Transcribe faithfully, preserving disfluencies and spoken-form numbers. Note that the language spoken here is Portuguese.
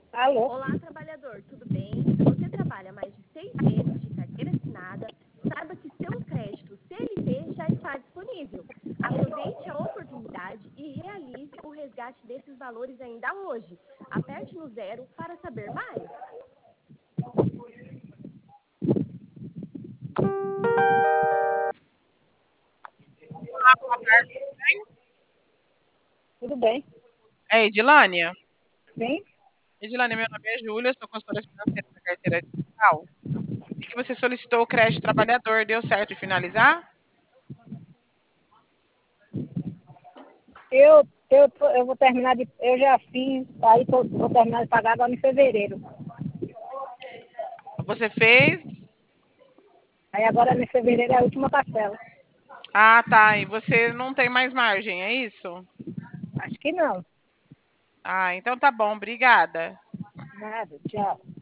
Alô? Olá, trabalhador, tudo bem? Se você trabalha mais de seis meses de carteira assinada, saiba que seu crédito C L T já está disponível. Aproveite a oportunidade e realize o resgate desses valores ainda hoje. Aperte no zero para saber mais. Tudo bem? É, Edilânia? Sim? Edilânia, meu nome é Júlia, sou consultora financeira da carteira digital. E que você solicitou o crédito trabalhador, deu certo de finalizar? Eu, eu, tô- eu vou terminar de. Eu já fiz, aí tô, vou terminar de pagar agora em fevereiro. Você fez? Aí agora em fevereiro é a última parcela. Ah, tá. E você não tem mais margem, é isso? Acho que não. Ah, então tá bom, obrigada. Nada, tchau.